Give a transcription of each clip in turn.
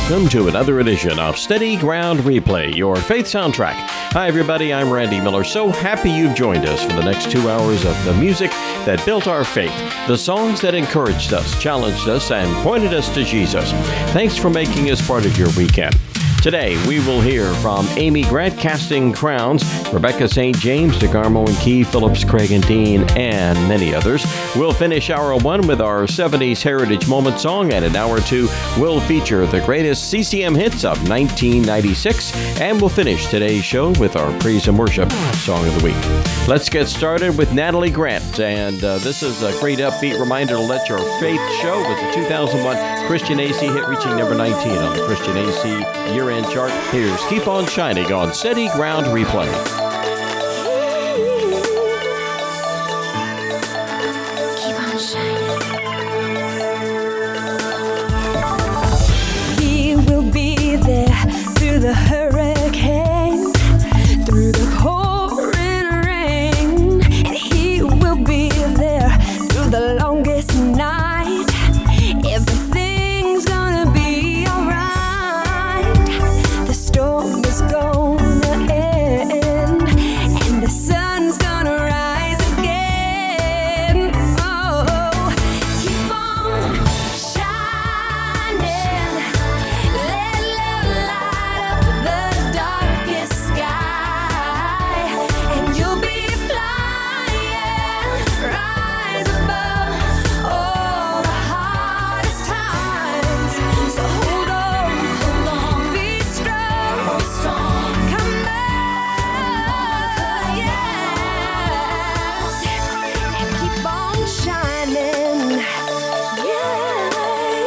welcome to another edition of Steady Ground Replay, your faith soundtrack. Hi, everybody. I'm Randy Miller. So happy you've joined us for the next 2 hours of the music that built our faith, the songs that encouraged us, challenged us, and pointed us to Jesus. Thanks for making us part of your weekend. Today, we will hear from Amy Grant casting crowns, Rebecca St. James, DeGarmo and Key, Phillips, Craig and Dean, and many others. We'll finish hour one with our 70s Heritage Moment song, and in hour two, we'll feature the greatest CCM hits of 1996, and we'll finish today's show with our Praise and Worship Song of the Week. Let's get started with Natalie Grant, and this is a great upbeat reminder to let your faith show with the 2001 Christian AC hit reaching number 19 on the Christian AC year-end chart. Here's Keep On Shining on Steady Ground Replay. Keep on shining. He will be there through the hurricane, through the pouring rain, and he will be there through the longest night. Everything's gonna be alright. The storm is gonna end, and the sun's gonna rise again. Oh, keep on shining. Let love light up the darkest sky, and you'll be flying, rise above all the hardest times. So hold on, be strong, come on, yes, and keep on shining, yeah,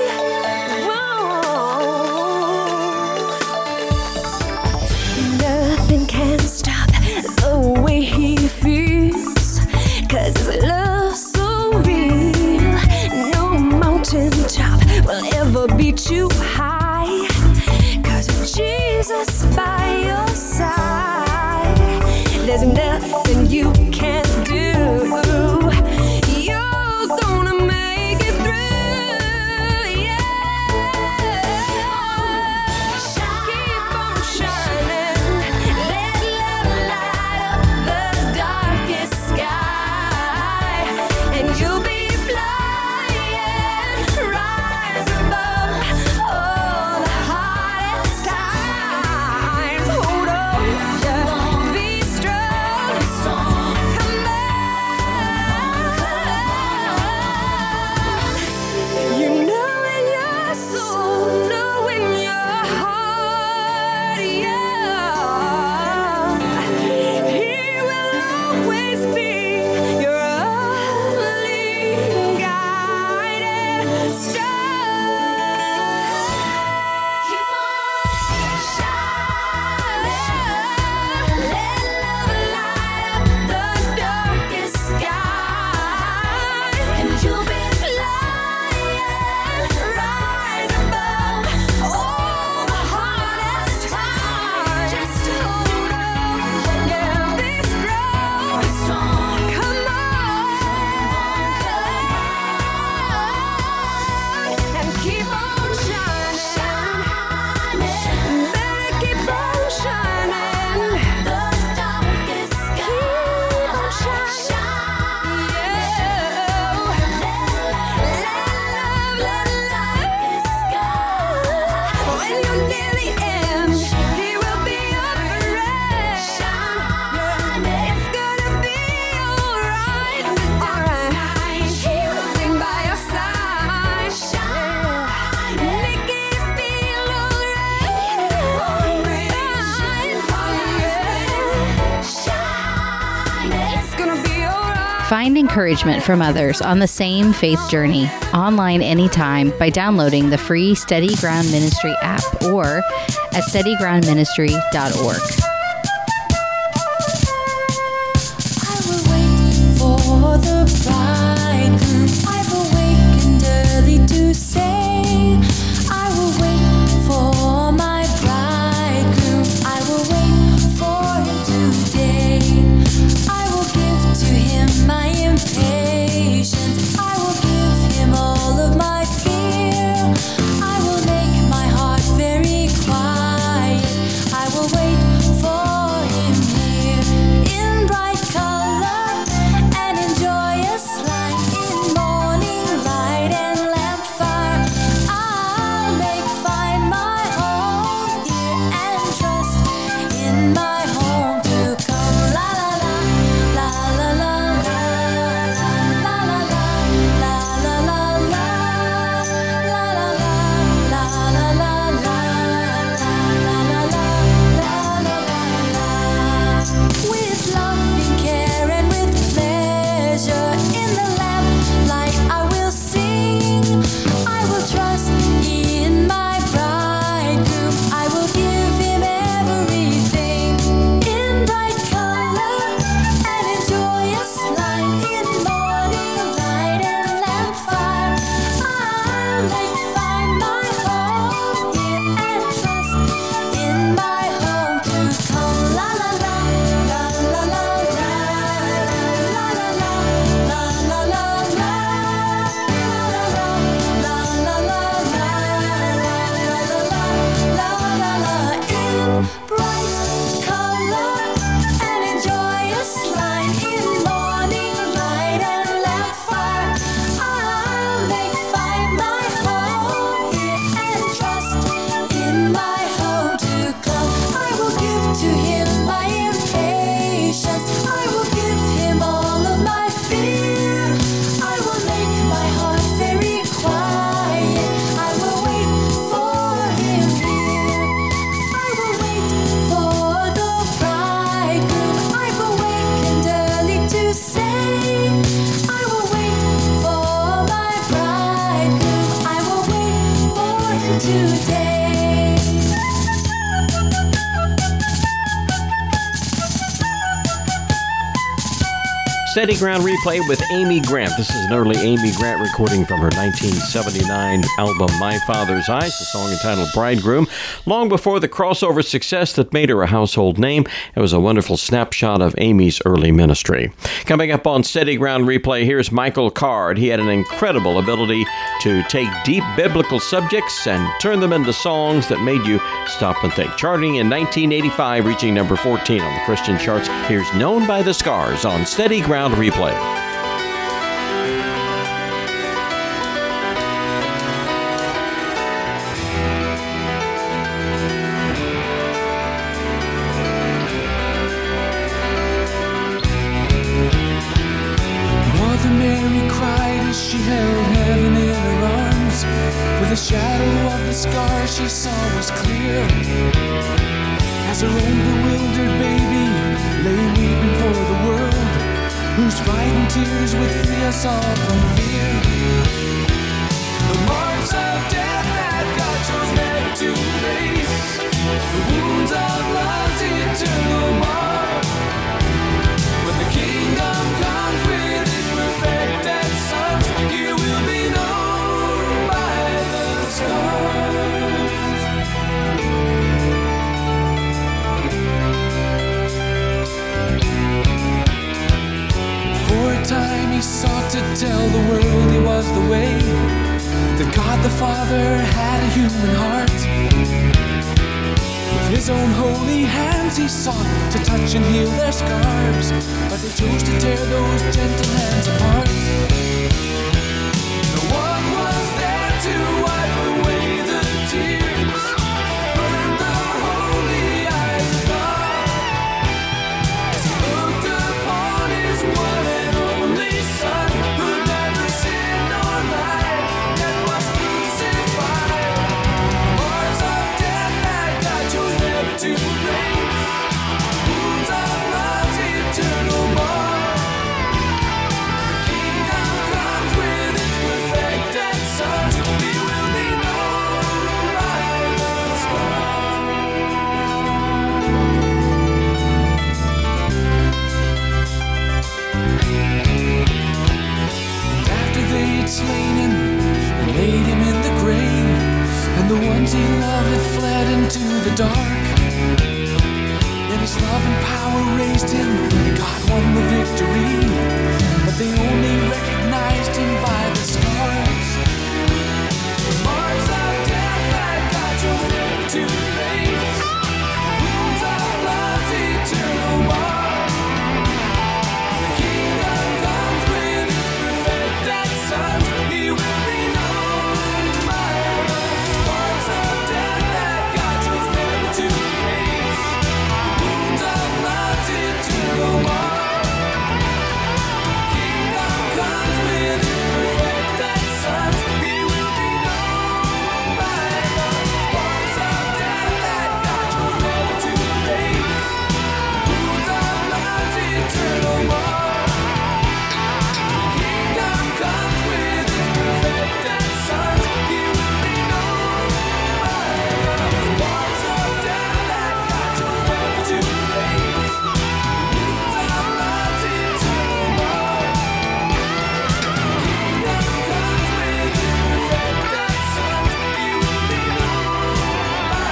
whoa. Nothing can stop the way he feels, 'cause his love's so real. No mountain top will ever be too high, 'cause with Jesus by your side, there's nothing you can't do. You're gonna make it through, yeah. Keep on shining. Let love light up the darkest sky, and you'll be flying, rise above all the hardest times. Hold on, be strong, come on. You know in your soul, know in your heart, yeah. He will always be your only guiding star. Keep on shining. Let love light up the darkest sky, and you'll be flying, rise above all the hardest times. Just hold on, yeah, be strong, come on, and keep on shining. Better keep on shining. The darkest sky. Keep on shining. Yeah. Let love sky. When you're near the end, he will be your friend. It's gonna be alright. Alright. He will sing by your side. Make it feel alright. It's gonna be alright. Find encouragement from others on the same faith journey online anytime by downloading the free Steady Ground Ministry app or at steadygroundministry.org. I will wait for the bridegroom. I've awakened early to say, I will wait for my bridegroom. I will wait for him today. I will give to him my impatience. I will give him all of my fear. I will make my heart very Steady Ground Replay with Amy Grant. This is an early Amy Grant recording from her 1979 album, My Father's Eyes, the song entitled Bridegroom. Long before the crossover success that made her a household name, it was a wonderful snapshot of Amy's early ministry. Coming up on Steady Ground Replay, here's Michael Card. He had an incredible ability to take deep biblical subjects and turn them into songs that made you stop and think. Charting in 1985, reaching number 14 on the Christian charts. Here's Known by the Scars on Steady Ground Replay. Mother Mary cried as she held heaven in her arms, for the shadow of the scar she saw was clear, as her own bewildered baby lay weeping for the world, whose frightened tears would free us all from fear. The marks of death that God chose never to erase, the wounds of love's eternal mark. When the kingdom comes with its perfected sons, you will be known by the scars. For a time he sought to tell the world he was the way, that God the Father had a human heart. With his own holy hands he sought to touch and heal their scars, but they chose to tear those gentle hands apart. No one was there to wipe away the tears, burn the holy eyes of God, as he looked upon his one and only Son, who never sinned nor lied, yet was crucified. Marks of death that God chose never to erase, wounds of love's eternal mark. The kingdom comes with its perfected sons, we will be known by the scars. And after they had slain him and laid him in the grave, and the ones he loved had fled into the dark, then his love and power raised him, and God won the victory, but they only recognized him by the scars. The marks of death that God chose never to erase, wounds of love's eternal mark. The kingdom comes with its perfected sons, he will be known by the marks of death that God chose never to erase, wounds of love's eternal mark. Kingdom comes with its perfected sons, he will be known by the marks of death that God chose never to erase, wounds of love's eternal mark. Kingdom comes with its perfected sons, he will be known by the marks of death that God chose never to erase, wounds of love's eternal mark. Kingdom comes with its perfected sons, he will be known by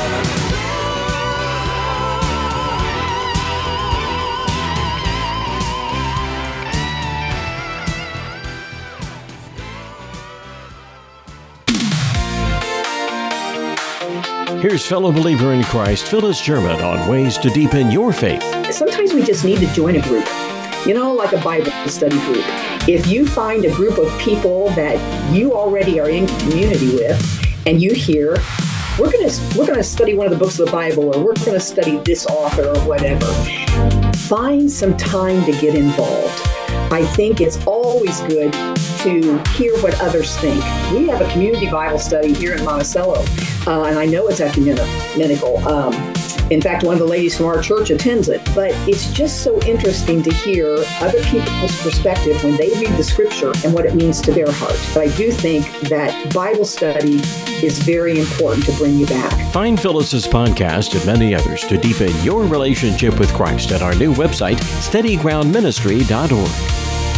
Here's fellow believer in Christ, Phyllis German, on ways to deepen your faith. Sometimes we just need to join a group, like a Bible study group. If you find a group of people that you already are in community with, and you hear, we're going to study one of the books of the Bible, or we're going to study this author or whatever, find some time to get involved. I think it's always good to hear what others think. We have a community Bible study here in Monticello, and I know it's ecumenical. In fact, one of the ladies from our church attends it, but it's just so interesting to hear other people's perspective when they read the scripture and what it means to their heart. But I do think that Bible study is very important to bring you back. Find Phyllis's podcast and many others to deepen your relationship with Christ at our new website, steadygroundministry.org.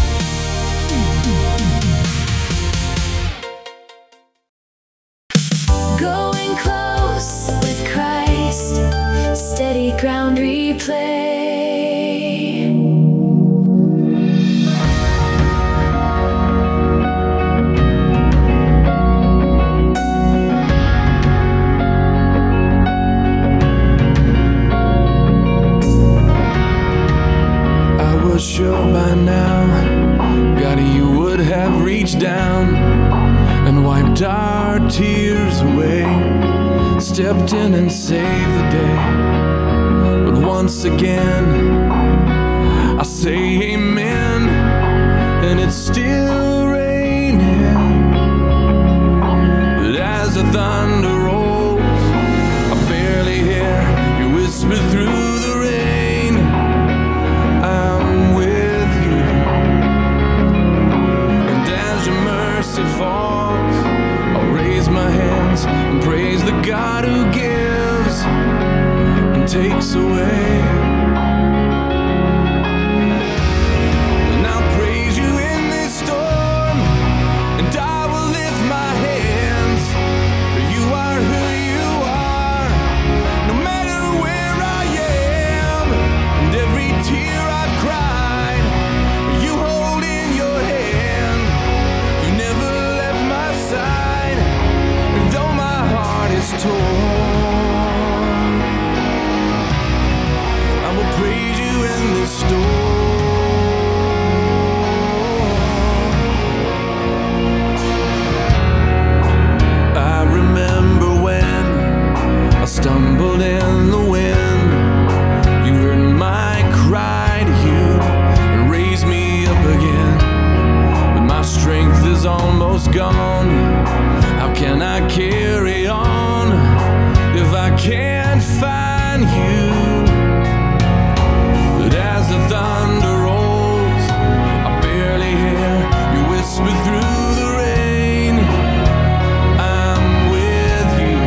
Going close with Christ, steady ground replay. I was sure by now, God, you would have reached down and wiped our tears away, stepped in and saved the day. But once again, I say amen, and it's still raining. But as the thunder rolls, I barely hear you whisper through the rain, I'm with you. And as your mercy falls, I'll raise my hands and praise the God who gives and takes away. And I'll praise you in this storm, and I will lift my hands, for you are who you are, no matter where I am. And every tear I've cried, you hold in your hand. You never left my side, and though my heart is torn, I will praise you in this storm. I remember when I stumbled in the wind. You heard my cry to you and raised me up again. But my strength is almost gone. How can I carry on if I can't find you? But as the thunder rolls, I barely hear you whisper through the rain, I'm with you.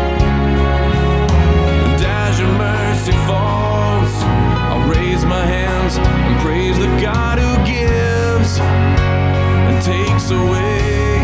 And as your mercy falls, I'll raise my hands and praise the God who gives and takes away.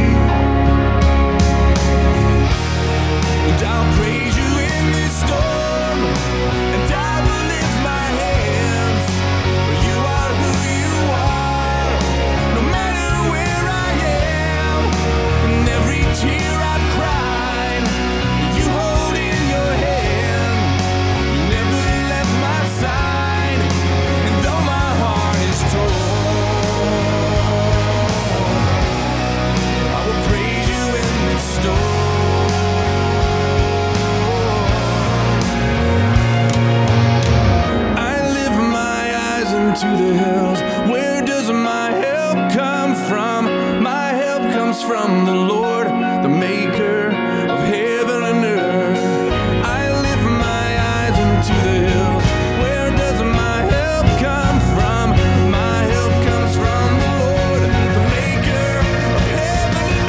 And I'll praise you in this storm, and I will lift my hands, for you are who you are, no matter where I am. And every tear I've cried, you hold in your hand. You never left my side, and though my heart is torn, I will praise you in this storm. To the hills, where does my help come from? My help comes from the Lord, the maker of heaven and earth. I lift my eyes into the hills, where does my help come from? My help comes from the Lord, the maker of heaven and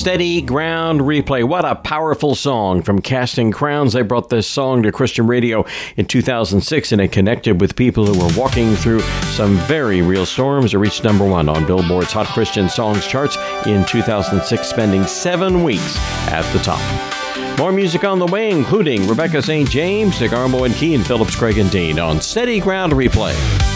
Steady Ground Replay. What a powerful song from Casting Crowns. They brought this song to Christian radio in 2006, and it connected with people who were walking through some very real storms. It reached number one on Billboard's Hot Christian Songs charts in 2006, spending 7 weeks at the top. More music on the way, including Rebecca St. James, Nick Armo and Key, and Phillips, Craig and Dean on Steady Ground Replay.